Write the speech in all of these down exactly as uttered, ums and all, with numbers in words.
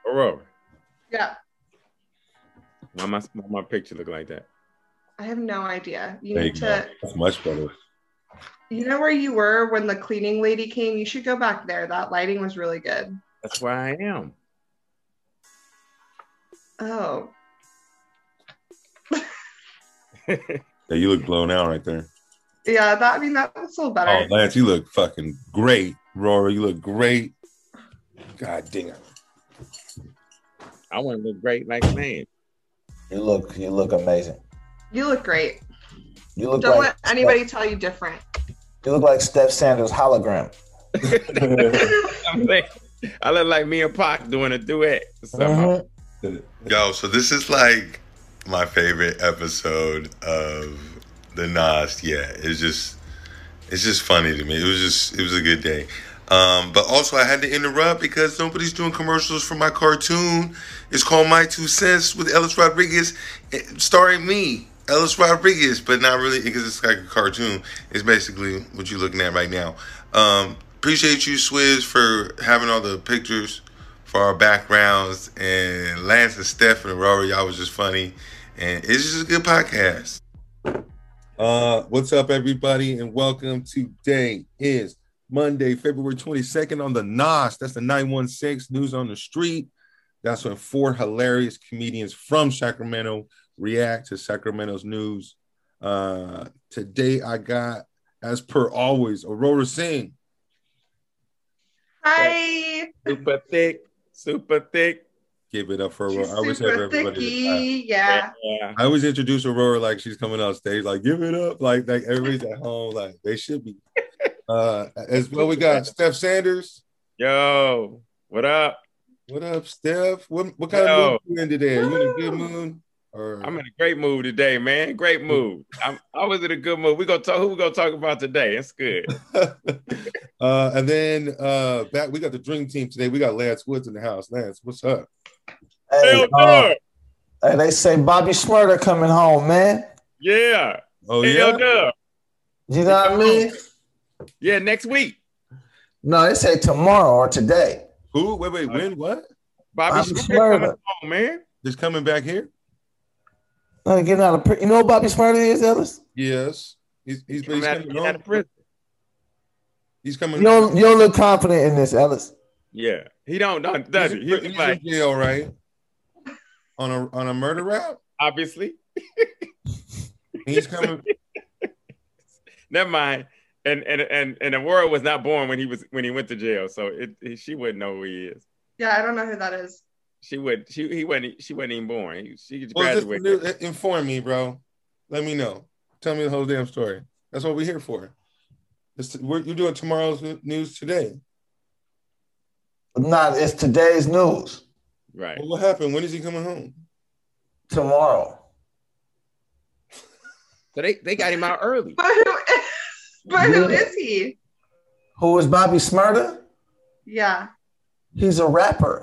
Aurora. Yeah. Why my why my picture look like that? I have no idea. You There need you to. go. That's much better. You know where you were when the cleaning lady came? You should go back there. That lighting was really good. That's where I am. Oh. Yeah, you look blown out right there. Yeah, that I mean that looks a little better. Oh, Lance, you look fucking great. Rory, you look great. God damn. I want to look great like man. You look, you look amazing. You look great. You look Don't like let anybody tell you different. You look like Steph Sanders hologram. I'm saying, I look like me and Pac doing a duet. Somehow. Mm-hmm. Yo, so this is like my favorite episode of the Nas. Yeah, it's just, it's just funny to me. It was just, it was a good day. Um, but also I had to interrupt because nobody's doing commercials for my cartoon. It's called My Two Cents with Ellis Rodriguez, starring me, Ellis Rodriguez, but not really because it's like a cartoon. It's basically what you're looking at right now. Um, appreciate you, Swizz, for having all the pictures for our backgrounds, and Lance and Steph and Aurora, y'all was just funny, and it's just a good podcast. Uh, what's up, everybody, and welcome. Today is Monday, February twenty-second on the N O S. That's the nine one six News on the Street. That's when four hilarious comedians from Sacramento react to Sacramento's news. Uh, today I got, as per always, Aurora Singh. Hi. Super thick, super thick. Give it up for She's Aurora. I always have super everybody. thicky. Yeah. Yeah. I always introduce Aurora like she's coming on stage, like give it up, like like everybody's at home, like they should be. Uh, as well, we got Steph Sanders. Yo, what up? What up, Steph? What what kind Yo. of mood you in today? Are you in a good mood? Or I'm in a great mood today, man. Great mood. I'm I was in a good mood. We gonna talk. Who we gonna talk about today? It's good. uh, and then uh, back we got the dream team today. We got Lance Woods in the house. Lance, what's up? Hey, Hell uh, no. hey, they say Bobby Smurder coming home, man. Yeah. Oh Hell yeah. no. You know what I mean? Yeah, next week. No, they say tomorrow or today. Who? Wait, wait. When? What? Bobby, Bobby Smurder Smurder. coming home, man. Just coming back here? Uh, getting out of pri- you know what Bobby Smurder is, Ellis? Yes. He's he's, Coming he's out, coming getting out home. of prison. He's coming. You don't you don't look confident in this, Ellis. Yeah, he don't, don't does He's, he? in, He's he's like, in jail, right? On a on a murder rap. obviously. He's coming. Never mind. And and and and the world was not born when he was when he went to jail, so it, it she wouldn't know who he is. Yeah, I don't know who that is. She would. She he wasn't. She wasn't even born. He, she just Well, just graduated. inform me, bro. Let me know. Tell me the whole damn story. That's what we're here for. It's, we're, you're doing tomorrow's news today. Not it's today's news. Right. Well, what happened? When is he coming home? Tomorrow. So they, they got him out early. But who is, but who Yeah. is he? Who is Bobby Smurder? Yeah. He's a rapper.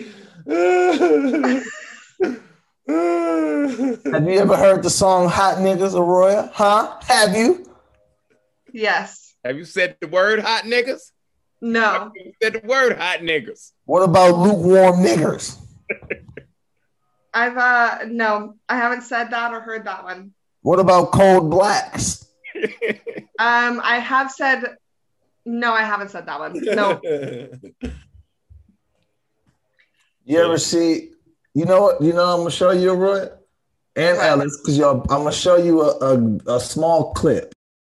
Have you ever heard the song Hot Niggas, Aurora? Huh? Have you? Yes. Have you said the word hot niggas? No. Have you said the word hot niggas? What about lukewarm niggers? I've uh no, I haven't said that or heard that one. What about cold blacks? Um, I have said no, I haven't said that one. No. You ever see, you know what, you know I'm gonna show you, Roy and What? Alice, because y'all I'm gonna show you a, a, a small clip.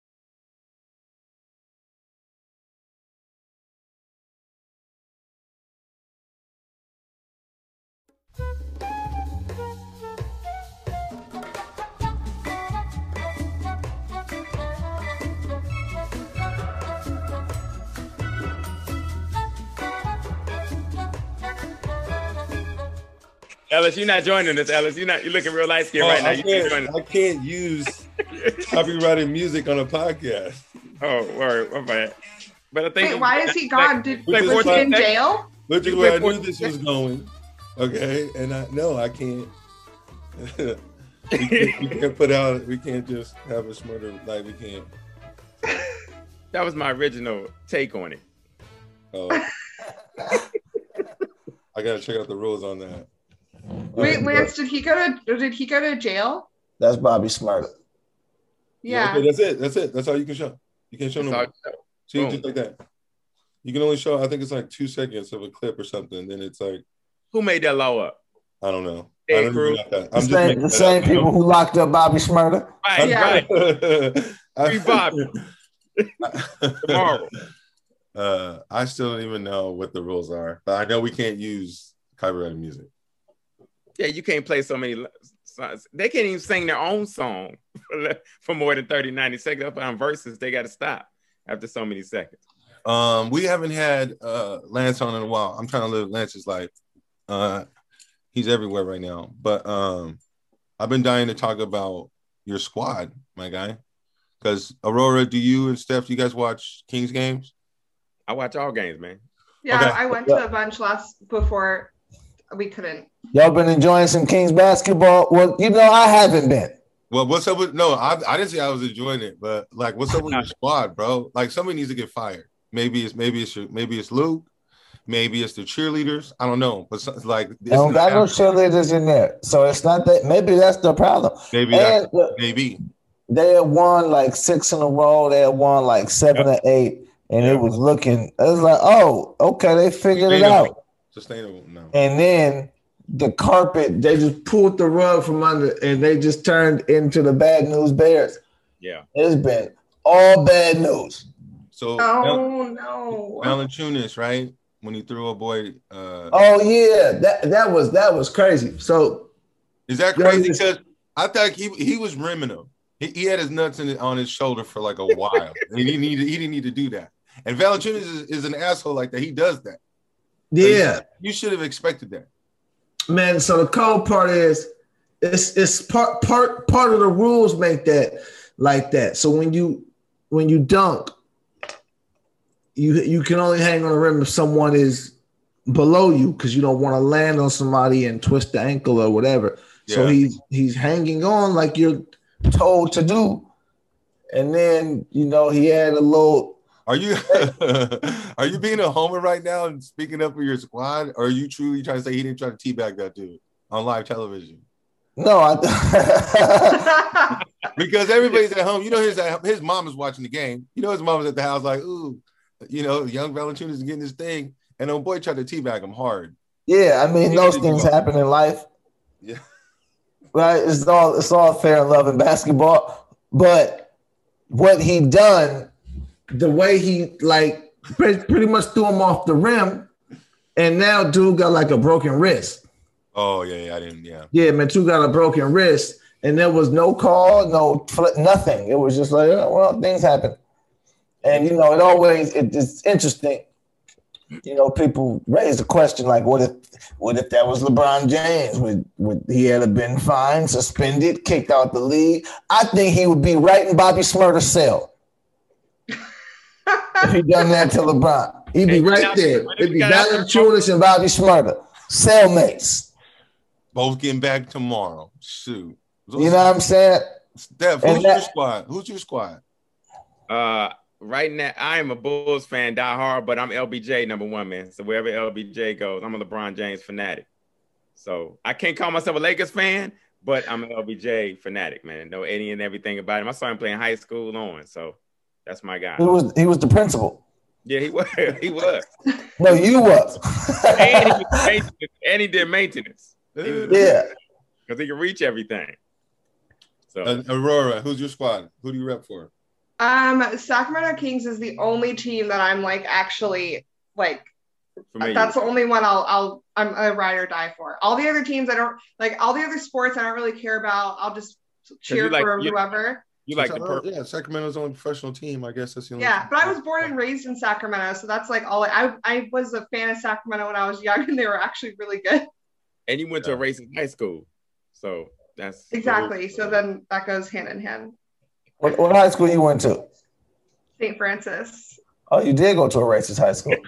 Ellis, you're not joining us, Ellis. You're not. You're looking real light skinned Oh, right now. I, You can't join can't, us. I can't use copyrighted music on a podcast. Oh, word. My bad. But I think. Wait, why is he gone? Did Which is was he why- in jail? Which is You where I went knew for- this was going. Okay, and I no, I can't. we, can't we can't put out. We can't just have a smurder like we can't. That was my original take on it. Oh. I gotta check out the rules on that. Wait, Lance, did he go to did he go to jail? That's Bobby Smurda. Yeah. Okay, that's it. That's it. That's all you can show. You can't show no more. See, Boom. just like that. You can only show, I think it's like two seconds of a clip or something. Then it's like, Who made that law up? I don't know. Hey, I don't crew. even know that. The I'm just same, making the that same up. people who locked up Bobby Smurda. Right, Yeah. right. Free Bobby. Tomorrow. Uh, I still don't even know what the rules are, but I know we can't use copyrighted music. Yeah, you can't play so many songs. They can't even sing their own song for, for more than thirty, ninety seconds. Up on verses, they got to stop after so many seconds. Um, we haven't had uh Lance on in a while. I'm trying to live Lance's life. Uh, he's everywhere right now. But um, I've been dying to talk about your squad, my guy. Because Aurora, do you and Steph, do you guys watch Kings games? I watch all games, man. Yeah, Okay. I went to a bunch last before we couldn't. Y'all been enjoying some Kings basketball? Well, you know, I haven't been. Well, what's up with no? I, I didn't say I was enjoying it, but like, what's up with your squad, bro? Like, somebody needs to get fired. Maybe it's maybe it's your, maybe it's Luke, maybe it's the cheerleaders. I don't know, but so, like, I it's don't got no not- cheerleaders in there. So it's not that. Maybe that's the problem. maybe And that, look, maybe. they had won like six in a row. They had won like seven or eight. And Yeah. it was looking, it was like, oh, okay, they figured it Sustainable. out. Sustainable, no. And then the carpet, they just pulled the rug from under and they just turned into the bad news bears. Yeah. It's been all bad news. So Oh no. Valanciunas, right? When he threw a boy, uh, Oh yeah, that that was that was crazy. So is that Yo, crazy? this- Because I thought he he was rimming him. He, he had his nuts in, on his shoulder for like a while. And he didn't need to, he didn't need to do that. And Valanciunas is, is an asshole like that. He does that. So yeah, you, you should have expected that. man. So the cold part is it's it's part part part of the rules make that like that. So when you when you dunk, you you can only hang on the rim if someone is below you because you don't want to land on somebody and twist the ankle or whatever. So Yeah. he's he's hanging on like you're told to do. And then, you know, he had a little Are you are you being a homer right now and speaking up for your squad? Or are you truly trying to say he didn't try to teabag that dude on live television? no, I Because everybody's at home. You know, his his mom is watching the game. You know, his mom is at the house like, ooh, you know, young Valanciunas is getting his thing. And old boy tried to teabag him hard. yeah, I mean He those did things well. happen in life. Yeah. Right? It's all it's all fair and love in basketball. But what he done, the way he like pre- pretty much threw him off the rim, and now dude got like a broken wrist. Oh, yeah, yeah, I didn't, yeah. Yeah, man, dude got a broken wrist, and there was no call, no fl- nothing. It was just like, oh, well, things happen. And you know, it always it, it's interesting. You know, people raise the question like, what if, what if that was LeBron James? Would would he have been fined, suspended, kicked out the league? I think he would be right in Bobby Smurder's cell if he done that to LeBron. He'd be Hey, right now- there. It'd be you got- Valanciunas and Bobby Smurder, cellmates. Both getting back tomorrow. Shoot. You know what I'm saying? Steph, And who's your that- squad? Who's your squad? Uh, right now, I am a Bulls fan, die hard, but I'm L B J number one, man. So wherever L B J goes, I'm a LeBron James fanatic. So I can't call myself a Lakers fan, but I'm an L B J fanatic, man. Know any and everything about him. I saw him playing high school on, so that's my guy. He was he was the principal. Yeah, he was. He was. No, you was. And he, was maintenance, and he did maintenance. Yeah. Because he can reach everything. So Uh, Aurora, who's your squad? Who do you rep for? Um, Sacramento Kings is the only team that I'm like actually like. familiar. That's the only one I'll I'll I'm a ride or die for. All the other teams I don't like. All the other sports I don't really care about. I'll just cheer you like- for you- whoever. You like the Uh, purple. Yeah, Sacramento's only professional team. I guess that's the only Yeah, team. but I was born and raised in Sacramento, so that's like all. I I was a fan of Sacramento when I was young, and they were actually really good. And you went to a racing high school. So that's Exactly. So then that goes hand in hand. What, what high school you went to? Saint Francis. Oh, you did go to a racist high school.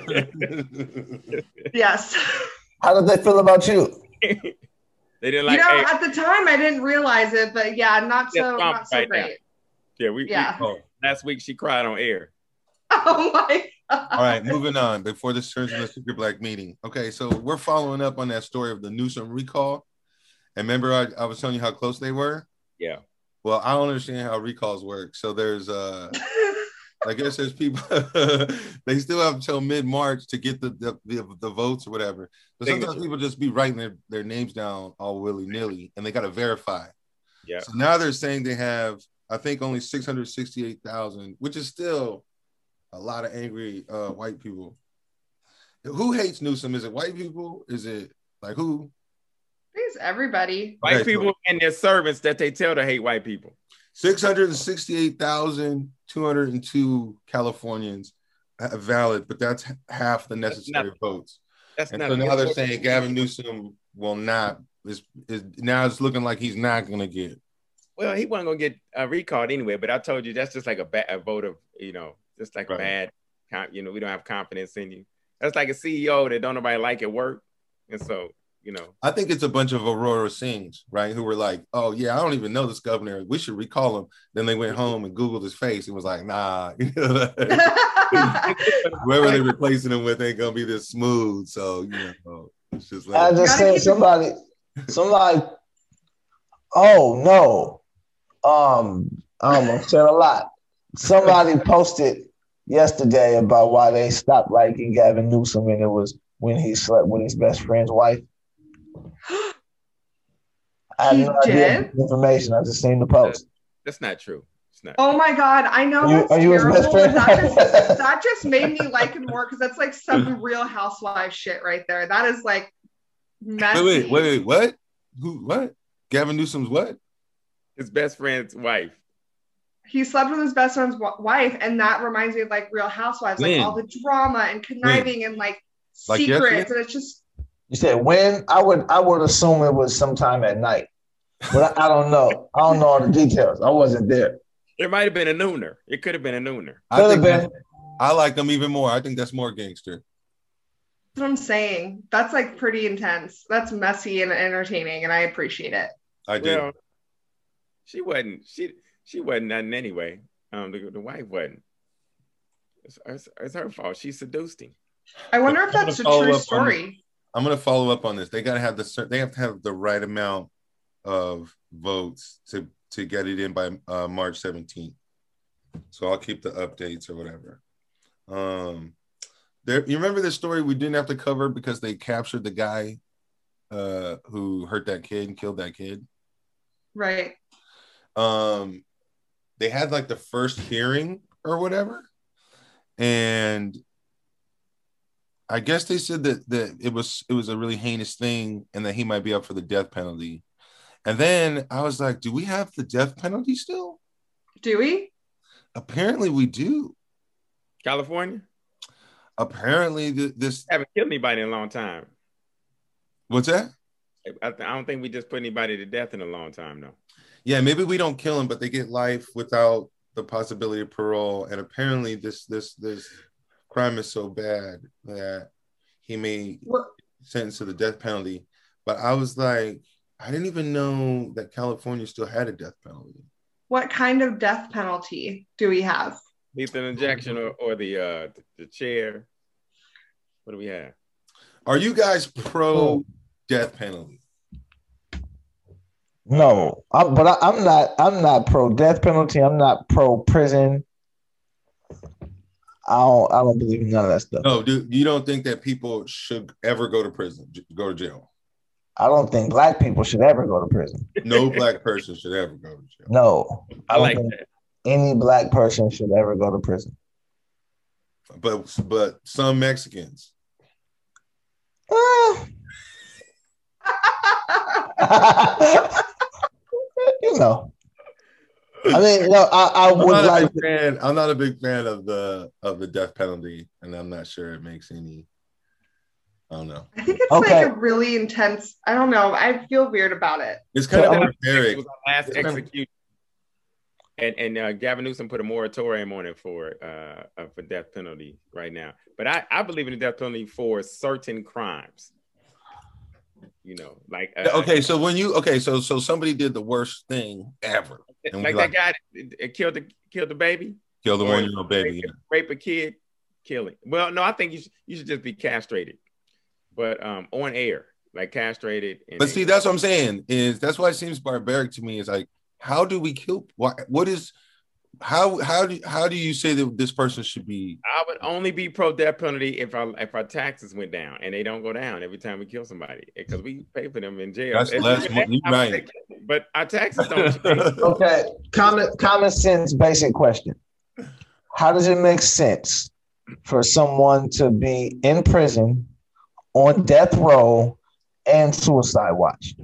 Yes. How did they feel about you? They didn't like you know, hey, at the time I didn't realize it, but yeah, not Yeah, so Trump not so right now. great. yeah, we, Yeah. we oh, last week she cried on air. Oh my! All right, moving on before this turns into a secret black meeting. Okay, so we're following up on that story of the Newsom recall. And remember, I, I was telling you how close they were? Yeah. Well, I don't understand how recalls work. So there's, uh, I guess there's people, they still have until mid-March to get the, the, the, the votes or whatever. But sometimes people just be writing their, their names down all willy-nilly, and they got to verify. Yeah. So now they're saying they have, I think, only six hundred sixty-eight thousand, which is still a lot of angry uh, white people. Who hates Newsom? Is it white people? Is it like who? It's everybody. White Okay, people so- and their servants that they tell to hate white people. six hundred sixty-eight thousand two hundred two Californians have valid, but that's half the necessary That's votes. That's And not. so now they're saying Gavin Newsom will not, is, is now it's looking like he's not going to get. Well, he wasn't gonna get uh, recalled anyway. But I told you that's just like a, ba- a vote of, you know, just like Right. a bad, com- you know, we don't have confidence in you. That's like a C E O that don't nobody like at work, and so you know. I think it's a bunch of Aurora Singhs, right? Who were like, oh, yeah, I don't even know this governor. We should recall him. Then they went home and Googled his face and was like, nah, whoever they're replacing him with ain't going to be this smooth. So, you know, it's just like. I just Gotta said keep it- somebody, somebody, oh no. Um, I almost said a lot. Somebody posted yesterday about why they stopped liking Gavin Newsom, and it was when he slept with his best friend's wife. I have He no idea did? the information. I just seen the post. That's not true. It's not. Oh my God, I know Are you- that's are you his terrible. best but friend? That just, that just made me like him more because that's like some Real Housewives shit right there. That is like messy. Wait, wait, wait, wait, what? Who, what? Gavin Newsom's what? His best friend's wife. He slept with his best friend's w- wife, and that reminds me of like Real Housewives, When? like all the drama and conniving and like, Like secrets, yesterday? and it's just You said when? I would I would assume it was sometime at night, but I, I don't know. I don't know all the details. I wasn't there. There might have been a nooner. It could have been a nooner. I Could have think been. that- I like them even more. I think that's more gangster. that's what I'm saying. That's like pretty intense. That's messy and entertaining, and I appreciate it. I did. Well, she wasn't. She she wasn't nothing anyway. Um, the, the wife wasn't. It's, it's, it's her fault. She seduced him. I wonder if I'm gonna that's a follow true up on story. I'm going to follow up on this. They got to have the cer- they have to have the right amount of votes to to get it in by uh, March seventeenth. So I'll keep the updates or whatever. Um, there, you remember this story we didn't have to cover because they captured the guy uh, who hurt that kid and killed that kid. Right. Um, they had like the first hearing or whatever, and I guess they said that that it was it was a really heinous thing and that he might be up for the death penalty. And then I was like, do we have the death penalty still? Do we? Apparently we do. California Apparently th- this haven't killed anybody in a long time. what's that? I, I don't think we just put anybody to death in a long time, though. Yeah, maybe we don't kill him, but they get life without the possibility of parole. And apparently this this this crime is so bad that he may What? sentenced to the death penalty. But I was like, I didn't even know that California still had a death penalty. What kind of death penalty do we have? Lethal injection or, or the uh the chair. What do we have? Are you guys pro death penalty? No, I, but I, I'm not. I'm not pro death penalty. I'm not pro prison. I don't. I don't believe in none of that stuff. No, do you don't think that people should ever go to prison, j- go to jail? I don't think black people should ever go to prison. No black person should ever go to jail. No, I don't like think that. any black person should ever go to prison. But but some Mexicans. Eh. You know, I mean, no, I, I I'm would not, a like. big fan, I'm not a big fan of the of the death penalty, and I'm not sure it makes any. I don't know. I think it's Okay. like a really intense. I don't know. I feel weird about it. It's kind of So- It barbaric. was our last It's kind of- execution. And and uh, Gavin Newsom put a moratorium on it for uh, uh for death penalty right now. But I, I believe in the death penalty for certain crimes. You know, like uh, Okay, so when you okay, so so somebody did the worst thing ever, and we like like that guy that, that killed the killed the baby, kill the or one year old baby. rape, rape a kid. killing. Well, no, I think you should you should just be castrated, but um, on air, like castrated. And But see, that's what I'm saying. Is that's why it seems barbaric to me. Is like, how do we kill? What what is how how do how do you say that this person should be? I would only be pro death penalty if our if our taxes went down, and they don't go down every time we kill somebody because we pay for them in jail. That's If less we- money, right? But our taxes don't change. Okay, common common sense, basic question. How does it make sense for someone to be in prison, on death row, and suicide watch?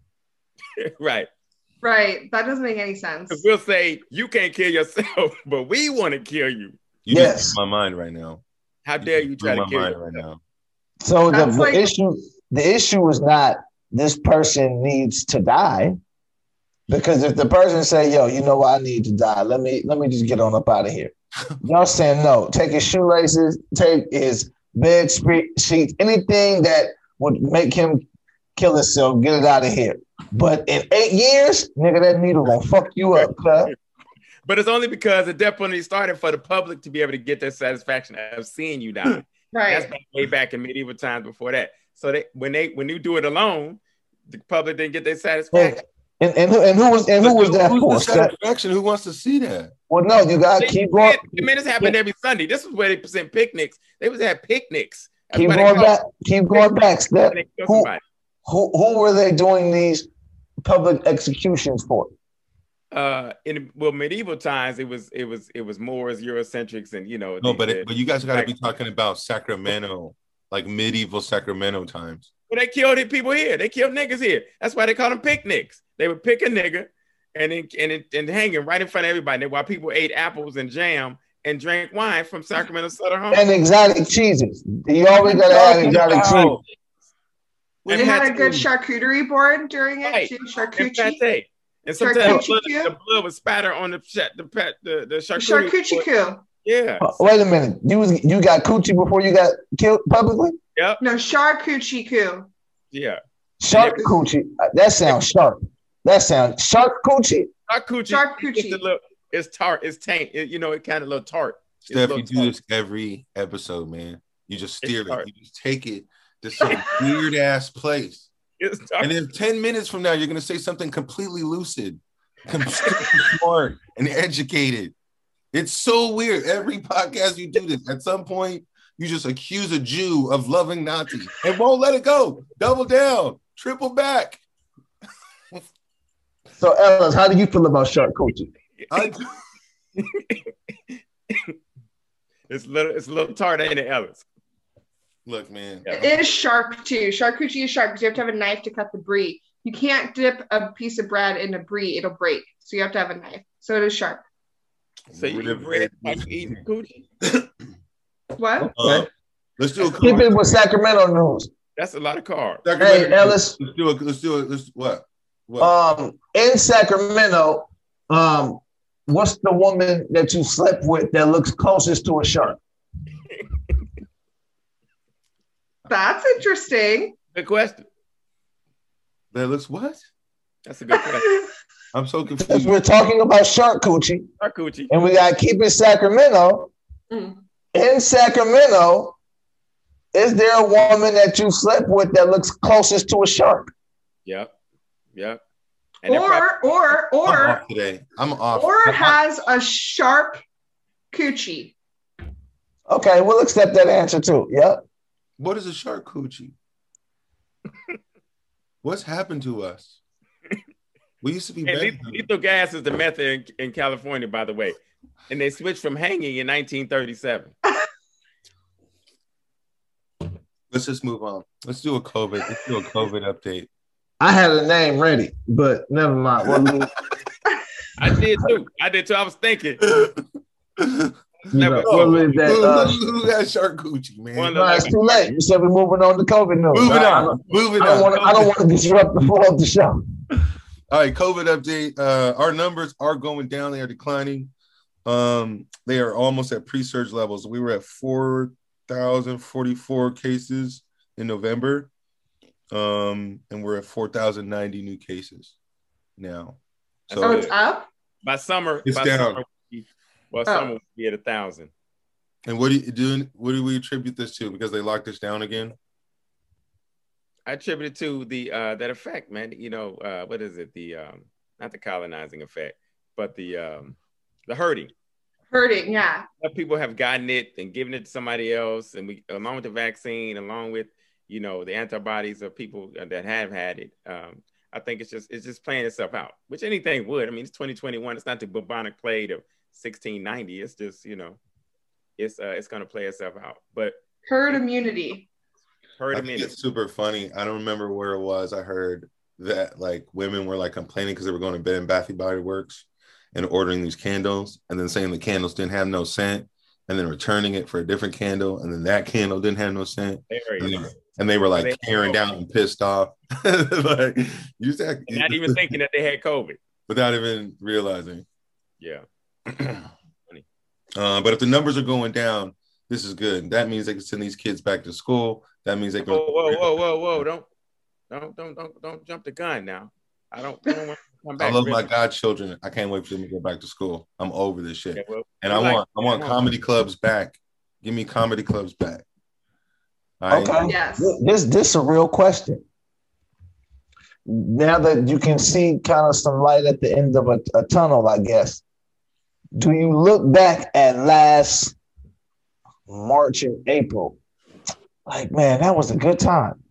Right. Right. That doesn't make any sense. Because we'll say you can't kill yourself, but we want to kill you. You Yes. just blew my mind right now. How dare you try blew to my kill mind yourself? right now. So the, That's the like- issue the issue is not this person needs to die. Because if the person say, yo, you know what, I need to die, let me let me just get on up out of here. Y'all saying no, take his shoelaces, take his bed spe- sheets, anything that would make him kill himself, get it out of here. But in eight years, nigga, that needle gonna fuck you up, cuz. But it's only because the death penalty started for the public to be able to get their satisfaction of seeing you die. That's Right. back, way back in medieval times before that. So they when they when you do it alone, the public didn't get their satisfaction. And, and who and who was and who was that Who's for? the Scott? satisfaction? Who wants to see that? Well, no, you gotta They- keep going. I mean, this happened every Sunday. This was where they present picnics. They was at picnics. That's Keep why they going call- back. Keep going back, Steph. they kill Who, somebody. who who were they doing these public executions for? Uh, in well, medieval times, it was it was it was Moors, Eurocentrics, and you know. No, the- but the- it, but you guys got to like- be talking about Sacramento, like medieval Sacramento times. Well, they killed the people here. They killed niggas here. That's why they call them picnics. They would pick a nigga and then and, and, and hang him right in front of everybody while people ate apples and jam and drank wine from Sacramento Southern Home. And exotic cheeses. You always gotta have exotic cheese. And They had a pate. good charcuterie board during it Right. too. And Charcuterie. pate. And sometimes Charcuterie the blood, the blood would spatter on the cha- the pet the, the charcuterie. Charcuterie board. coup. Yeah. Uh, Wait a minute. You was you got coochie before you got killed publicly? Yep. No, charcuterie coup. Yeah. Shark coochie. Uh, That sounds sharp. That sounds shark coochie. Charcuterie. Charcuterie. It's a little. It's tart. It's taint. It, you know, it kind of a little tart. It's a Steph, little you do tart. this every episode, man. You just steer It's it. hard. You just take it to some weird ass place. It's tart. And then ten minutes from now, you're gonna say something completely lucid, completely smart, and educated. It's so weird. Every podcast you do this. At some point, you just accuse a Jew of loving Nazis and won't let it go. Double down, triple back. So Ellis, how do you feel about shark coochie? I, It's little. It's a little tart, ain't it, Ellis? look, man. It is sharp too. Charcuterie is sharp because you have to have a knife to cut the brie. You can't dip a piece of bread in a brie; it'll break. So you have to have a knife. So it is sharp. So you eat bread like you eating coochie? What? Uh, let's do a Keep it with Sacramento news. That's a lot of carbs. Hey, Ellis. Let's do it. Let's do it. Let's what? What? Um, in Sacramento, um, what's the woman that you slept with that looks closest to a shark? That's interesting. Good question. That looks what? That's a good question. I'm so Because confused. we're talking about shark coochie, Our coochie. and we gotta keep it Sacramento. Mm. In Sacramento, is there a woman that you slept with that looks closest to a shark? Yep. Yep. And they're Or probably- or I'm or off today. I'm off. or I'm off. has a sharp coochie. Okay, we'll accept that answer too. Yep. What is a shark coochie? What's happened to us? We used to be and better. lethal, lethal gas is the method in, in California, by the way. And they switched from hanging in nineteen thirty-seven. Let's just move on. Let's do a COVID. Let's do a COVID update. I had a name ready, but never mind. Well, I did too. I did too. I was thinking. Who, Never. we'll leave that. Uh, who got shark coochie, man? One no, it's too late. You said we're moving on to COVID news. Moving I- on. Moving I don't on. want to. I don't want to disrupt the flow of the show. All right, COVID update. Uh, our numbers are going down. They are declining. Um, they are almost at pre-surge levels. We were at four thousand forty-four cases in November, um, and we're at four thousand ninety new cases now. Oh, So it's up. By summer, It's by down. summer, we- well, Oh. summer we had a thousand. And what do you do? What do we attribute this to? Because they locked us down again. I attribute it to the uh, that effect, man. You know, uh, what is it? The um, not the colonizing effect, but the um, the herding. Hurting, yeah. People have gotten it and given it to somebody else, and we, along with the vaccine, along with you know the antibodies of people that have had it. Um, I think it's just it's just playing itself out, which anything would. I mean, it's twenty twenty-one. It's not the bubonic plague of sixteen ninety. It's just you know, it's uh, it's going to play itself out. But herd immunity. Herd I think immunity. it's super funny. I don't remember where it was. I heard that like women were like complaining because they were going to Bed and Bath and Body Works and ordering these candles, and then saying the candles didn't have no scent, and then returning it for a different candle, and then that candle didn't have no scent. And they, and they were like they tearing down and pissed off. Like you said, not even thinking that they had COVID. Without even realizing. Yeah. uh, but if the numbers are going down, this is good. That means they can send these kids back to school. That means they can. Whoa, whoa, whoa, whoa, whoa! Don't, don't, don't, don't, don't jump the gun now. I don't, I don't want to come back. I love really. my godchildren. I can't wait for them to go back to school. I'm over this shit, Yeah, well, and I like, want, I want yeah, comedy clubs back. Give me comedy clubs back. All right? Okay. Yes. This this is a real question. Now that you can see kind of some light at the end of a, a tunnel, I guess. Do you look back at last March and April? Like, man, that was a good time.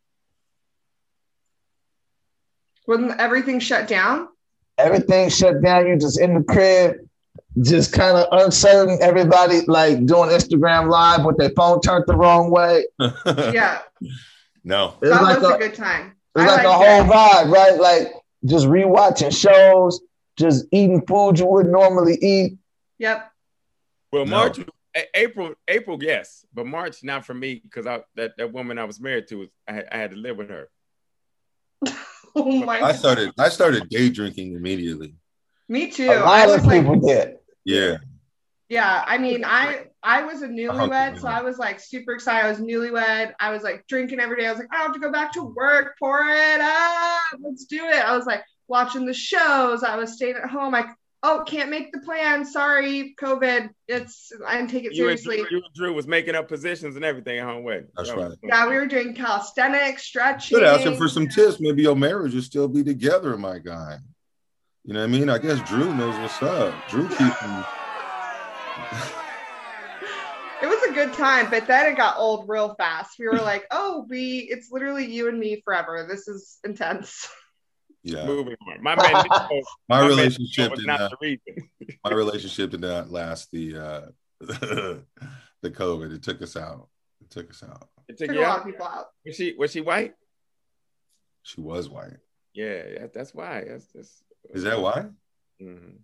When everything shut down? Everything shut down. You're just in the crib, just kind of uncertain. Everybody like doing Instagram Live with their phone turned the wrong way. Yeah. No. It was That like was a, a, good time. it was I like a liked whole it. vibe, right? Like just rewatching shows, just eating food you wouldn't normally eat. Yep. Well, No. March, A- April, April, yes, but March not for me because I that, that woman I was married to was I had, I had to live with her. Oh my I God. started. I started day drinking immediately. Me too. A I lot was of like, people did. Yeah. yeah, I mean, I I was a hung newlywed, with so you. I was like super excited. I was newlywed. I was like drinking every day. I was like, I have to go back to work. Pour it up. Let's do it. I was like watching the shows. I was staying at home. I oh can't make the plan. Sorry, COVID. It's I didn't take it You and, seriously. Drew, you and Drew was making up positions and everything at home wedding. That's That was- right. Yeah, we were doing calisthenics, stretching. Should ask him for some tips. Maybe your marriage will still be together, my guy. You know what I mean? I guess Drew knows what's up. Drew keeping. It was a good time, but then it got old real fast. We were like, oh, we it's literally you and me forever. This is intense. Yeah. Moving on. My man, Nico- My man, relationship Nico was did not not. the reason. My relationship did not last the uh, the COVID. It took us out. It took us out. It took Took a you lot out. of people out. Was she was she white? She was white. Yeah, yeah, that's why. That's, that's Is that why? Mhm.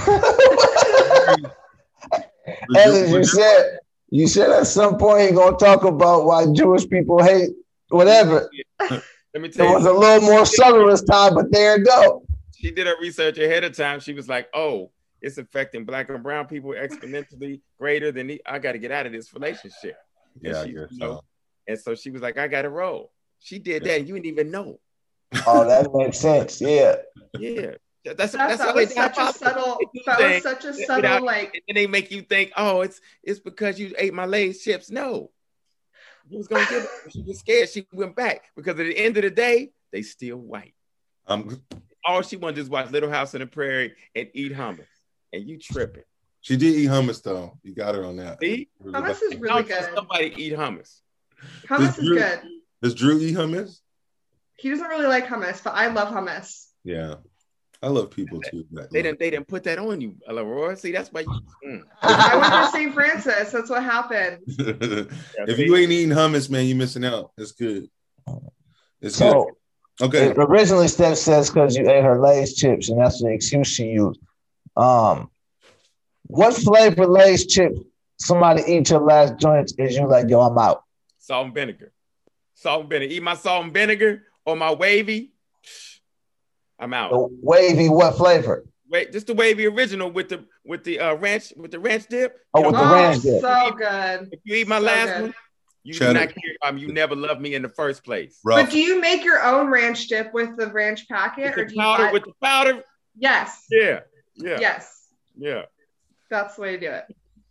Ellis, you said you said at some point you're gonna talk about why Jewish people hate whatever. Let me It tell was you, a little more subtle this time, but there it go. she did her research ahead of time. She was like, "Oh, it's affecting black and brown people exponentially greater than the, I got to get out of this relationship." And Yeah, I she, guess you know, so. And so she was like, "I got to roll." She did Yeah. that, and you didn't even know. Oh, that makes sense. Yeah. Yeah, that's that's, That, how that they was such a diabolical. subtle. They do That things was such a without- subtle like. and they make you think, "Oh, it's it's because you ate my Lay's chips." No, you was gonna get it. She was scared. She went back because at the end of the day, they still white. Um, All she wanted to do is watch Little House on the Prairie and eat hummus, and you tripping. she did eat hummus though. You got her on that. See? Hummus is really How does good. somebody eat hummus? Hummus is Drew- good. Does Drew eat hummus? He doesn't really like hummus, but I love hummus. Yeah, I love people too. that They love- didn't. They didn't put that on you, Leroy. See, that's why you. Mm. I went to Saint Francis. That's what happened. If you ain't eating hummus, man, you missing out. It's good. It's So good. Okay. it originally Steph says because you ate her Lay's chips, and that's the excuse she used. Um, what flavor Lay's chips somebody eat your last joints is you like, yo, I'm out. Salt and vinegar. Salt and vinegar. Eat my salt and vinegar or my wavy. I'm out. The wavy, what flavor? Wait, just the wavy original with the with the uh, ranch with the ranch dip. Oh, You with know, the Oh, ranch dip. so good. if you eat my so last good. one, you do Cheddar. not care about me. You never loved me in the first place. Rough. But do you make your own ranch dip with the ranch packet, or With do the you powder, buy? with the powder. Yes. Yeah, yeah, Yes. yeah. That's the way to do it.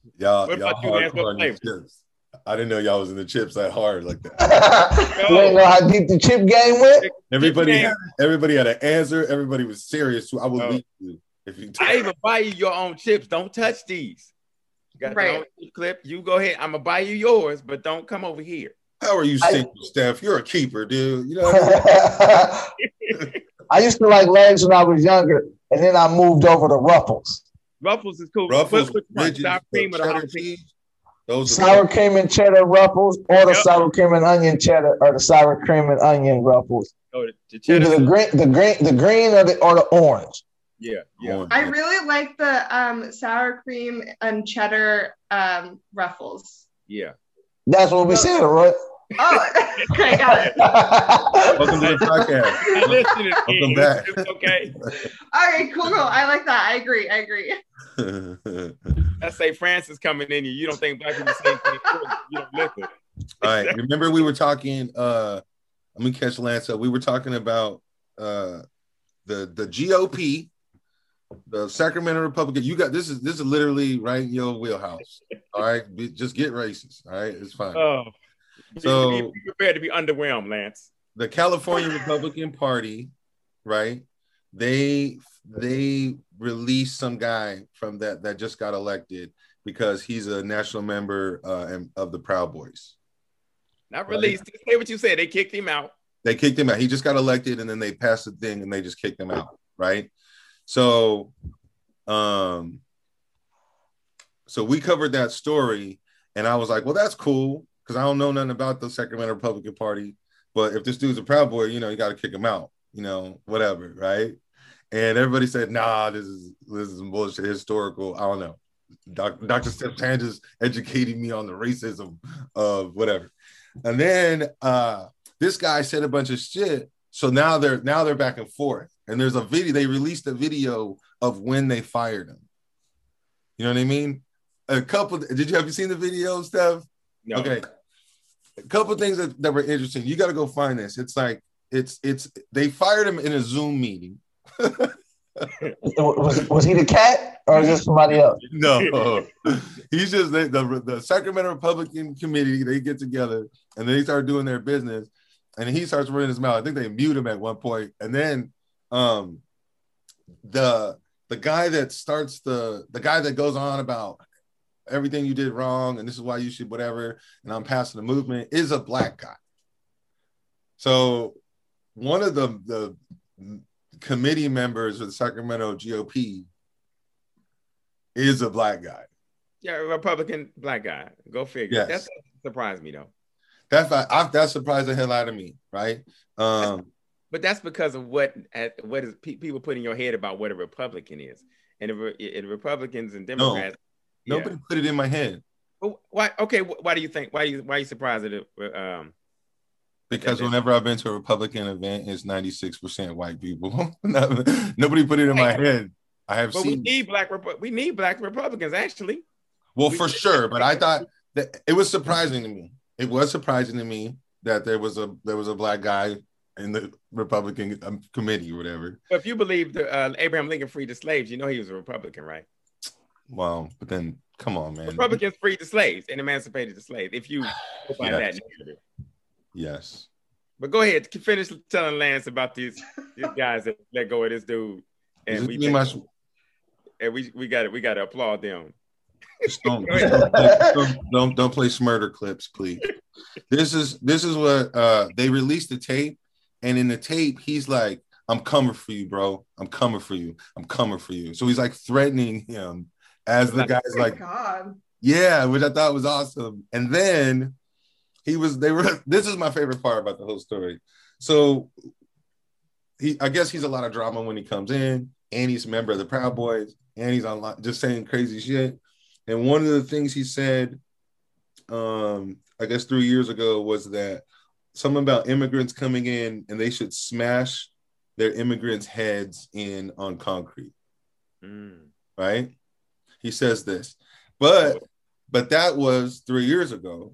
Y'all, What y'all about you, Lance? hardcore What on the flavor? chips. I didn't know y'all was in the chips that hard like that. You ain't know how deep the chip game went? Everybody game. had everybody had an answer. Everybody was serious. I would Oh. leave you if you. I even buy you your own chips. Don't touch these. You got Right. your own chip clip. You go ahead. I'm gonna buy you yours, but don't come over here. How are you I- single, Steph? You're a keeper, dude. You know what I mean? I used to like legs when I was younger, and then I moved over to Ruffles. Ruffles is cool. Ruffles, Which one? ridges, Sour cream or the cheddar jalapeno? cheese. Those Sour are cream and cheddar Ruffles, or the Yep. sour cream and onion cheddar, or the sour cream and onion Ruffles. Oh, the, the cheddar. Either the green, the green, the green, or the or the orange. Yeah, yeah. Orange. I really like the um, sour cream and cheddar um, Ruffles. Yeah. That's what we said, right? Oh, okay, got it. Welcome to the podcast. I listened Welcome again. back. It's okay. Okay, cool, cool. I like that. I agree. I agree. Let's say France is coming in you. You don't think black people say things. You don't listen. All right. Remember, we were talking. Uh, let me catch Lance up. We were talking about uh, the the G O P, the Sacramento Republican. You got this is this is literally right in your wheelhouse. All right, Be, just get racist. All right, it's fine. Oh, So- be, be prepared to be underwhelmed, Lance. The California Republican Party, right? They they released some guy from that that just got elected because he's a national member uh, and- of the Proud Boys. Not Right. released. Say what you said. They kicked him out. They kicked him out. He just got elected, and then they passed the thing, and they just kicked him out, right? So, um, so we covered that story, and I was like, well, that's cool because I don't know nothing about the Sacramento Republican Party, but if this dude's a Proud Boy, you know, you got to kick him out, you know, whatever, right? And everybody said, nah, this is this is some bullshit, historical. I don't know. Doc, Doctor Steph Tangis educated me on the racism of whatever. And then uh, this guy said a bunch of shit. So now they're now they're back and forth. And there's a video, they released a video of when they fired him. You know what I mean? A couple, did you have you seen the video, Steph? No. Okay. A couple things that, that were interesting. You got to go find this. It's like, it's, it's, they fired him in a Zoom meeting. Was, was he the cat or is this somebody else? No, he's just the, the the Sacramento Republican Committee. They get together and they start doing their business, and he starts running his mouth. I think they mute him at one point, and then um, the the guy that starts the the guy that goes on about everything you did wrong and this is why you should whatever, and I'm passing the movement is a black guy. So one of the the committee members of the Sacramento G O P is a black guy. Yeah, a Republican black guy. Go figure. Yes. That surprised me though. That's I, that surprised the hell out of me, right? Um, But that's because of what what is pe- people put in your head about what a Republican is, and, the, and Republicans and Democrats. no, nobody put it in my head Well, why? Okay, why do you think? Why you why are you surprised at it? Um, because whenever I've been to a Republican event, it's ninety-six percent white people. Nobody put it in my head. I have but we seen. need black. Repu- we need black Republicans actually. Well, we- for sure, but I thought that it was surprising to me. It was surprising to me that there was a there was a black guy in the Republican um, committee or whatever. If you believe that uh, Abraham Lincoln freed the slaves, you know he was a Republican, right? Wow, but then come on, man. Republicans freed the slaves and emancipated the slaves. If you go by Yes. that narrative. Yes. But go ahead, finish telling Lance about these these guys that let go of this dude, and Is it we me, my- and we we got to we got to applaud them. Just don't, just don't, don't, don't don't play smurder clips, please. This is this is what uh they released the tape, and in the tape he's like, "I'm coming for you, bro. I'm coming for you. I'm coming for you." So he's like threatening him as the guy's Oh my like, God. "Yeah," which I thought was awesome. And then he was they were. This is my favorite part about the whole story. So he, I guess he's a lot of drama when he comes in, and he's a member of the Proud Boys, and he's on just saying crazy shit. And one of the things he said, um, I guess three years ago, was that something about immigrants coming in and they should smash their immigrants' heads in on concrete. Mm. Right? He says this, but but that was three years ago.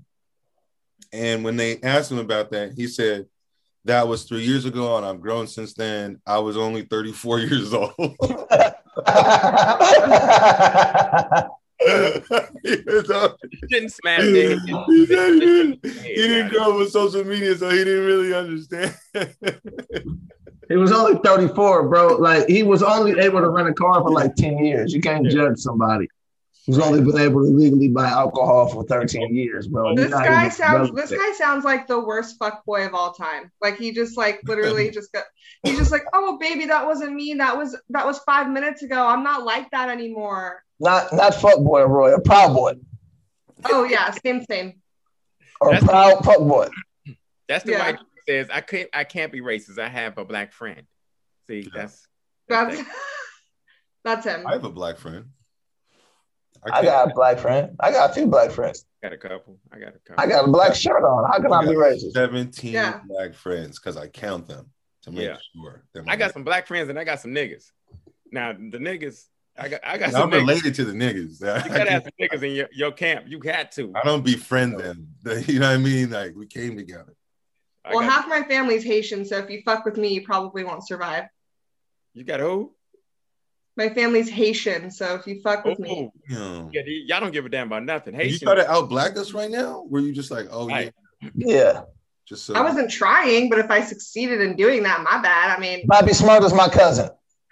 And when they asked him about that, he said, "That was three years ago, and I've grown since then. I was only thirty-four years old." he, was on, He didn't smash their head. he, said he didn't, he didn't grow up with social media, so he didn't really understand. He was only thirty-four, bro. Like he was only able to rent a car for like ten years. You can't judge somebody who's only been able to legally buy alcohol for thirteen years, bro. This guy sounds. This guy sounds like the worst fuckboy of all time. Like he just like literally just got. He's just like, oh baby, that wasn't me. That was that was five minutes ago. I'm not like that anymore. Not not fuckboy, Roy. A proud boy. Oh yeah, same same. Or a proud fuckboy. That's the Yeah. white dude says I can't. I can't be racist. I have a black friend. See, that's That's that's, that's him. I have a black friend. I got a black friend. I got a few black friends. got a couple. I got a couple. I got a black shirt on. How can I, I be got racist? seventeen Yeah. black friends because I count them to make Yeah. sure. they're my I got some black friends and I got some niggas. Now the niggas, I got I got And some I'm niggas. related to the niggas. You gotta have some niggas in your, your camp. You got to. I don't befriend them. You know what I mean? Like we came together. I Well, got- half my family's Haitian, so if you fuck with me, you probably won't survive. You got who? My family's Haitian, so if you fuck with me, Oh, You know. yeah, y- y'all don't give a damn about nothing. You Haitian. try to out black us right now? Were you just like, oh Right. yeah, Yeah. just so I wasn't trying, but if I succeeded in doing that, my bad. I mean, Bobby Smart is my cousin.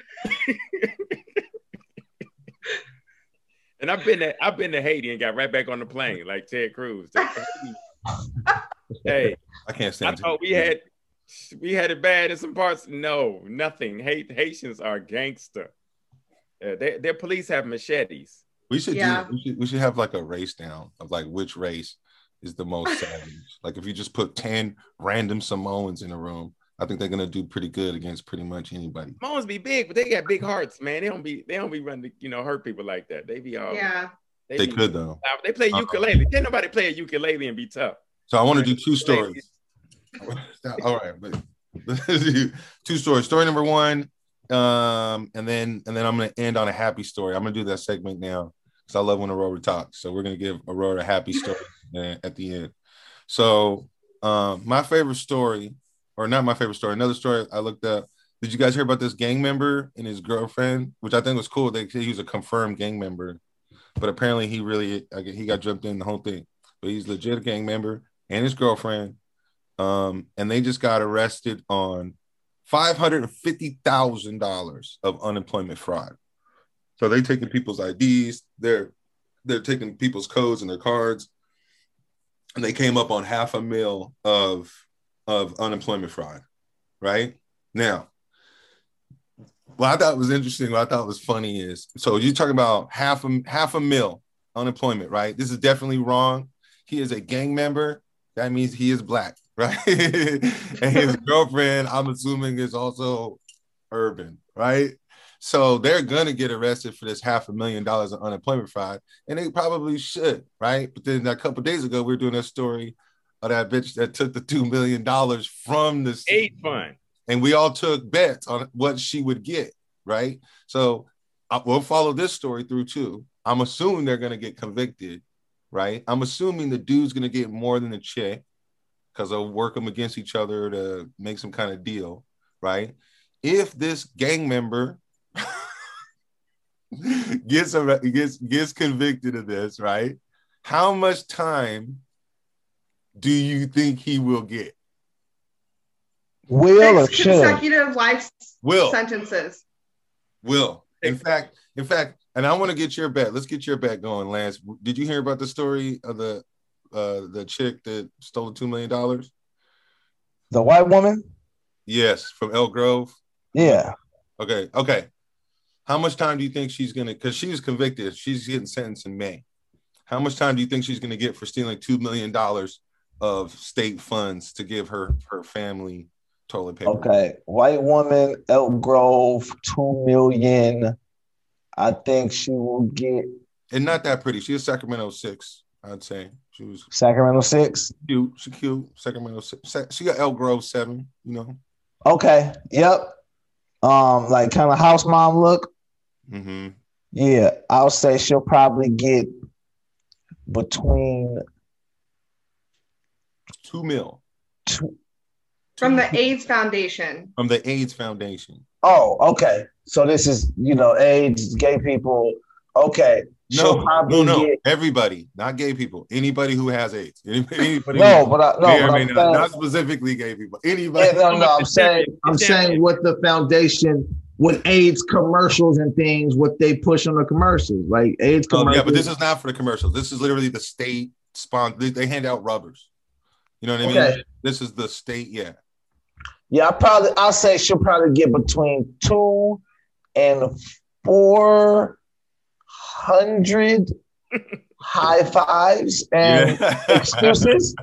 And I've been to I've been to Haiti and got right back on the plane like Ted Cruz. Hey, I can't I stand thought we had we had it bad in some parts. No, nothing. Hate Haitians are gangster. Uh, they, their police have machetes. We should Yeah. do we should, we should have like a race down of like which race is the most savage. Like if you just put ten random Samoans in a room, I think they're gonna do pretty good against pretty much anybody. Samoans be big, but they got big hearts, man. They don't be they don't be running to, you know, hurt people like that. They be all yeah. They be- could though. They play Uh-uh. ukulele. Can't nobody play a ukulele and be tough. So I want to do two stories. All right, but let's do two stories. Story number one, um, and then and then I'm gonna end on a happy story. I'm gonna do that segment now because I love when Aurora talks. So we're gonna give Aurora a happy story uh, at the end. So um, my favorite story, or not my favorite story, another story I looked up. Did you guys hear about this gang member and his girlfriend? Which I think was cool. They said he was a confirmed gang member, but apparently he really he got jumped in the whole thing. But he's legit a gang member and his girlfriend. Um, and they just got arrested on five hundred fifty thousand dollars of unemployment fraud. So they taking people's I Ds, they're they're taking people's codes and their cards, and they came up on half a mil of of unemployment fraud. Right now, what I thought was interesting, what I thought was funny is, so you're talking about half a half a mil unemployment, right? This is definitely wrong. He is a gang member. That means he is black. Right. And his girlfriend, I'm assuming, is also urban, right? So they're gonna get arrested for this half a million dollars of unemployment fraud, and they probably should, right? But then a couple of days ago, we were doing a story of that bitch that took the two million dollars from the Aid fund. and we all took bets on what she would get, right? So uh, we'll follow this story through too. I'm assuming they're gonna get convicted, right? I'm assuming the dude's gonna get more than the chick, because they'll work them against each other to make some kind of deal, right? If this gang member gets, a, gets, gets convicted of this, right? How much time do you think he will get? Will or Six should? consecutive life Will. sentences. Will. In fact, in fact, and I want to get your bet. Let's get your bet going, Lance. Did you hear about the story of the uh, the chick that stole the two million dollars? The white woman? Yes, from Elk Grove. Yeah. Okay, okay. How much time do you think she's gonna? Because she's convicted, she's getting sentenced in May. How much time do you think she's gonna get for stealing two million dollars of state funds to give her her family toilet paper? Okay. White woman, Elk Grove, two million. I think she will get And not that pretty. She's Sacramento six, I'd say. She was Sacramento six. cute. She cute. Sacramento six. She got Elk Grove seven. You know. Okay. Yep. Um, like kind of house mom look. Mm-hmm. Yeah, I'll say she'll probably get between Two mil two. From the AIDS Foundation. from the AIDS Foundation. Oh, okay. So this is, you know, AIDS, gay people. Okay. she'll No, probably no, no. get. Everybody, not gay people. Anybody who has AIDS. Anybody, anybody No, who but I, no, may or but may I'm not, saying, not specifically gay people. Anybody. yeah, no, no, I'm The saying, champion, I'm the champion. saying what the foundation, with AIDS commercials and things, what they push on the commercials, like AIDS Oh, commercials. yeah, but this is not for the commercials. This is literally the state sponsor. They, they hand out rubbers. You know what I mean? Okay. This is the state. Yeah. Yeah, I probably, I'll say she'll probably get between two and four hundred high fives and Yeah. excuses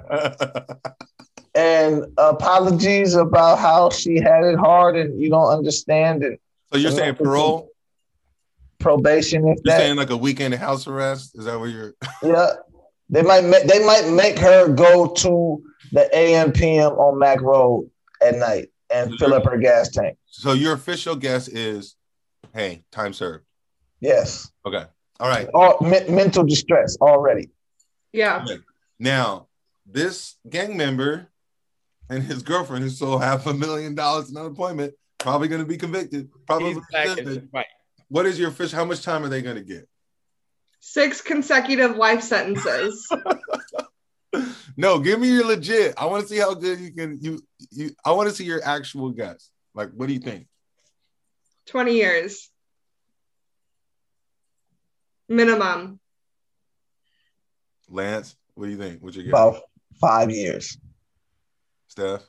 and apologies about how she had it hard and you don't understand it. So you're saying parole? Probation, if You're that. saying like a weekend of house arrest? Is that what you're? Yeah, they might ma- they might make her go to the A M P M on Mac Road at night and fill up her gas tank. So your official guess is, hey, time served. Yes. Okay. All right. Or me- mental distress already. Yeah. Okay. Now, this gang member and his girlfriend who sold half a million dollars in unemployment probably going to be convicted. Probably. He's black and white. What is your official? How much time are they going to get? Six consecutive life sentences. No, give me your legit. I want to see how good you can. You, you. I want to see your actual guess. Like, what do you think? twenty years. Minimum. Lance, what do you think? What's your guess? About five years. Steph?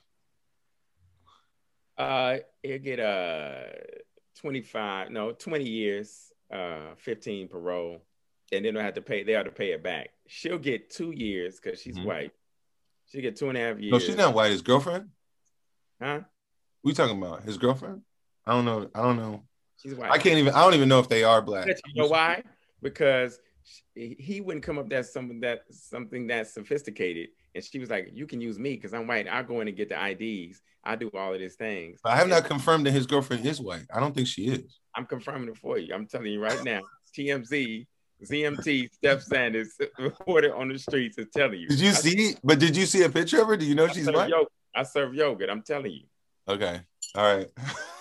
Uh, he'll get uh twenty-five, no, twenty years, uh, fifteen parole, and then they'll have to pay. They have to pay it back. She'll get two years because she's Mhm. white. She'll get two and a half years. No, she's not white. His girlfriend? Huh? We talking about his girlfriend? I don't know. I don't know. She's white. I can't even. I don't even know if they are black. But you know why? Because she, he wouldn't come up that something that something that's sophisticated, and she was like, "You can use me because I'm white. I'll go in and get the I Ds. I do all of these things." I have not confirmed that his girlfriend is white. I don't think she is. I'm confirming it for you. I'm telling you right now. T M Z, Z M T, Steph Sanders reported on the streets is telling you. Did you I, see? But did you see a picture of her? Do you know I she's serve white? yogurt. I serve yogurt. I'm telling you. Okay. All right.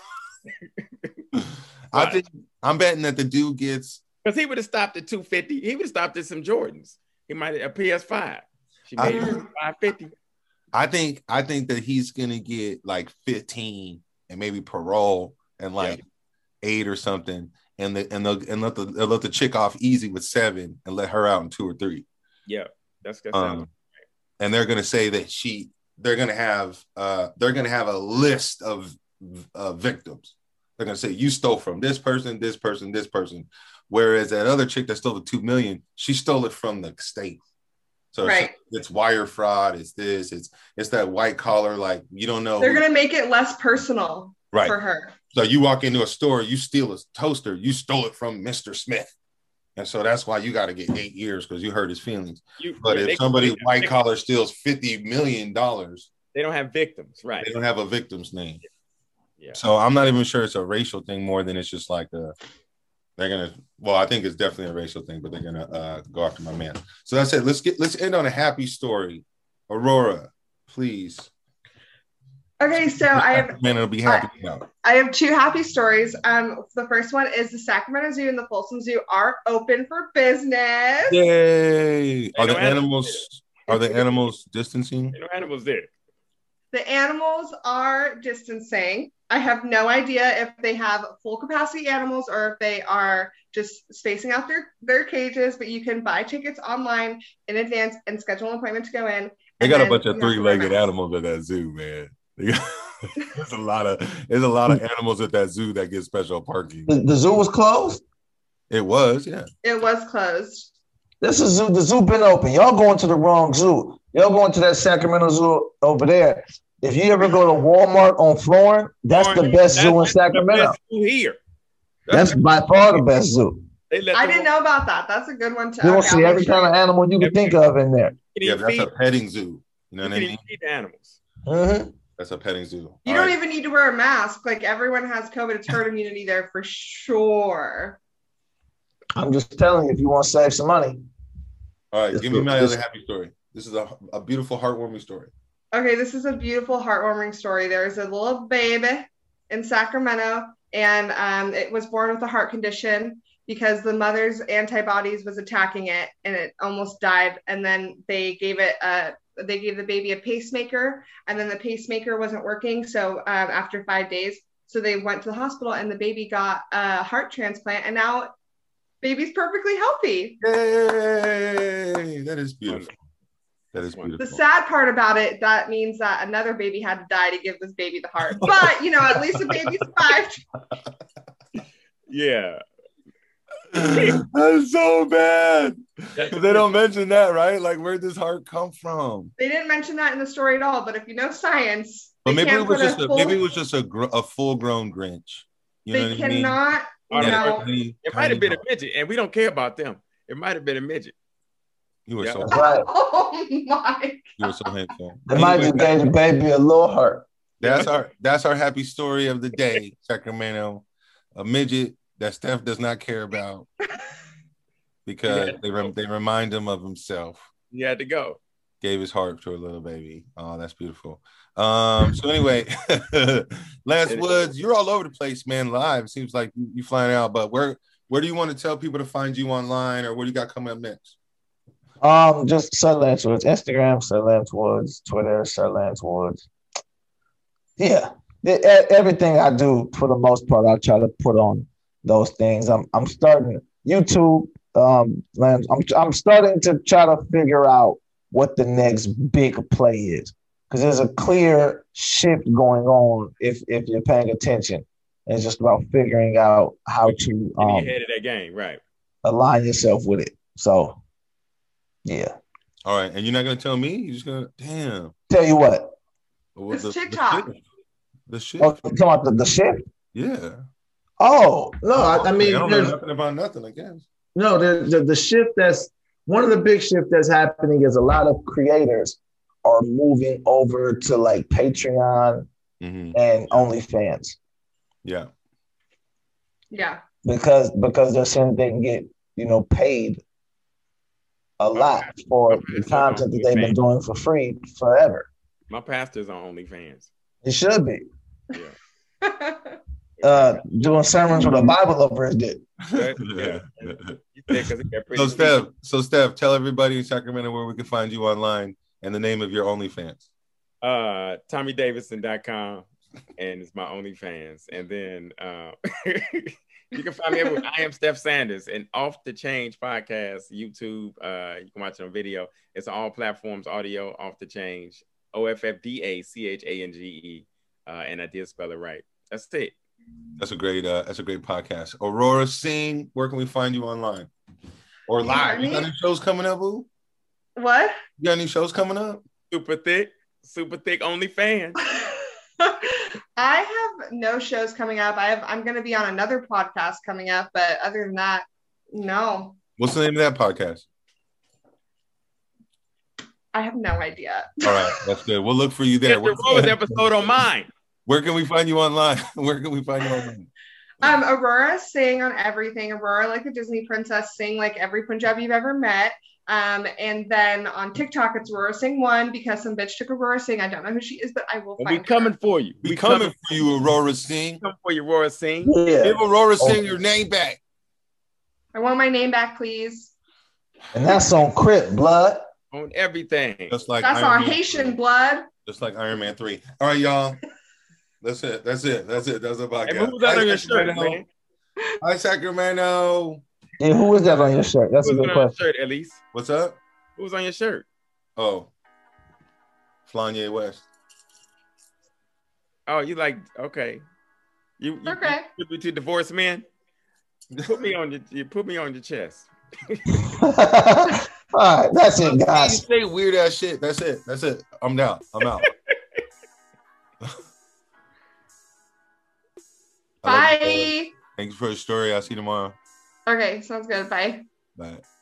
I think I'm betting that the dude gets. Because he would have stopped at two fifty. He would have stopped at some Jordans. He might have a P S five. She made I- it five fifty. I think. I think that he's gonna get like fifteen and maybe parole and like Yeah. eight or something, and the and they'll and let the they'll let the chick off easy with seven and let her out in two or three. Yeah, that's good. Um, and they're gonna say that she. They're gonna have. Uh, they're gonna have a list of uh, victims. They're gonna say you stole from this person, this person, this person. Whereas that other chick that stole the two million, she stole it from the state. So Right. it's, it's wire fraud. It's this. It's it's that white collar. Like you don't know. They're who- gonna make it less personal right. for her. So you walk into a store, you steal a toaster, you stole it from Mister Smith, and so that's why you got to get eight years because you hurt his feelings. You, But yeah, if they- somebody they- white collar steals fifty million dollars, they don't have victims, right? they don't have a victim's name. Yeah. So I'm not even sure it's a racial thing more than it's just like a, they're gonna. Well, I think it's definitely a racial thing, but they're gonna uh, go after my man. So that's it. Let's get let's end on a happy story. Aurora, please. Okay, so I have Man, it'll be happy now. I have two happy stories. Um, the first one is the Sacramento Zoo and the Folsom Zoo are open for business. Yay! Are no the animals are the animals distancing? There are no animals there. The animals are distancing. I have no idea if they have full capacity animals or if they are just spacing out their, their cages, but you can buy tickets online in advance and schedule an appointment to go in. They and got a then bunch of you have to wear three-legged masks. animals at that zoo, man. They got- there's a lot of there's a lot of animals at that zoo that get special parking. The, the zoo was closed. It was, yeah. It was closed. This is zoo. The zoo been open. Y'all going to the wrong zoo. Y'all going to that Sacramento Zoo over there. If you ever go to Walmart on Florin, that's the best That's zoo in the Sacramento. best zoo here. That's by far the best zoo. They let I the- didn't know about that. That's a good one to You will okay, see I'll every make sure. kind of animal you can think of in there. You Yeah, can that's feed, a petting zoo. You know you what I can mean? feed the animals. Mhm. That's a petting zoo. You All don't right. even need to wear a mask. Like everyone has COVID. It's herd immunity there for sure. I'm just telling you, if you want to save some money. All right, This give me book- my this- other happy story. This is a, a beautiful, heartwarming story. Okay, this is a beautiful, heartwarming story. There's a little baby in Sacramento, and um, it was born with a heart condition. because the mother's antibodies was attacking it and it almost died. And then they gave it a, they gave the baby a pacemaker, and then the pacemaker wasn't working. So um, after five days, so they went to the hospital and the baby got a heart transplant, and now baby's perfectly healthy. Yay! That is beautiful. That is beautiful. The sad part about it, that means that another baby had to die to give this baby the heart. But, you know, at least the baby survived. Yeah. That's so bad. Because they don't mention that, right? Like, where'd this heart come from? They didn't mention that in the story at all. But if you know science, But maybe can't it was put a just a, full- maybe it was just a, gr- a full grown Grinch. You know they what I mean? cannot, Or you the- know, Tiny- It might tiny have been a heart. midget, and we don't care about them. It might have been a midget. You were Yeah. so Right. oh my. you were so hateful. They might just Anyway, gave the baby a little heart. that's our that's our happy story of the day, Sacramento. A midget that Steph does not care about because Yeah. they rem- they remind him of himself. He had to go. Gave his heart to a little baby. Oh, that's beautiful. Um, so anyway, Lance Woods, you're all over the place, man. Live. Seems like you, you flying out, but where where do you want to tell people to find you online, or what do you got coming up next? Um, just Sir Lance Woods, Instagram, Sir Lance Woods, Twitter, Sir Lance Woods. Yeah, E- e- everything I do, for the most part, I try to put on those things. I'm I'm starting YouTube. Um, Lance, I'm I'm starting to try to figure out what the next big play is, because there's a clear shift going on if if you're paying attention. It's just about figuring out how to And um, he headed that game, right? align yourself with it. So, yeah. All right, and you're not gonna tell me? You're just gonna damn. Tell you what. What It's the- TikTok. The shit. The shit. Oh, you talking about the, the shift? Yeah. Oh no, I, I mean, I don't know there's, nothing about nothing. I guess. no, the, the the shift that's one of the big shift that's happening is a lot of creators are moving over to like Patreon Mm-hmm. and OnlyFans Yeah. Yeah. because because they're saying they can get, you know, paid a lot for the content that they've been doing for free forever. My pastor's on OnlyFans. It should be Yeah. uh, doing sermons with a Bible over his dick. Right? Yeah. He said 'cause he got pretty So Steph, so Steph, tell everybody in Sacramento where we can find you online and the name of your OnlyFans. uh Tommy Davidson dot com, and it's my OnlyFans. And then uh you can find me everywhere. I am Steph Sanders, and Off the Change podcast, YouTube. Uh you can watch it on video. It's on all platforms, audio, Off the Change. O F F D A C H A N G E. Uh and I did spell it right. That's it. That's a great uh that's a great podcast. Aurora Singh, where can we find you online? Or live? You got any shows coming up, boo? What? You got any shows coming up? Super thick, super thick OnlyFans. I have no shows coming up. I have I'm gonna be on another podcast coming up, but other than that, no. What's the name of that podcast? I have no idea. All right, that's good. We'll look for you there. Get the Rose episode on mine. Where can we find you online? Where can we find you online? Um, Aurora Singh on everything. Aurora like the Disney princess, Singh like every Punjabi you've ever met. Um, and then on TikTok it's Aurora Singh one because some bitch took Aurora Singh. I don't know who she is, but I will And find we coming her. for you. We coming for you, Aurora Singh. Come for you, Aurora Singh. Yeah, Give Aurora Singh Okay. your name back. I want my name back, please. and that's on Crip Blood. On everything. Just like That's Iron our Man Haitian three. blood. Just like Iron Man three. All right, y'all. That's it. That's it. That's it. That's about Hey, who's that on your shirt, man? Hi, Sacramento. Yeah, who is that on your shirt? That's a Who's good on your question. shirt, Elise? What's up? Who's on your shirt? Oh, Flanye West. Oh, you like okay. You, you Okay. you put me to divorce men. Put me on your you put me on your chest. All right, that's it, You guys. say weird ass shit. That's it. That's it. I'm down. I'm out. I love you, brother. Bye. Thanks for the story. I'll see you tomorrow. Okay, sounds good. Bye. Bye.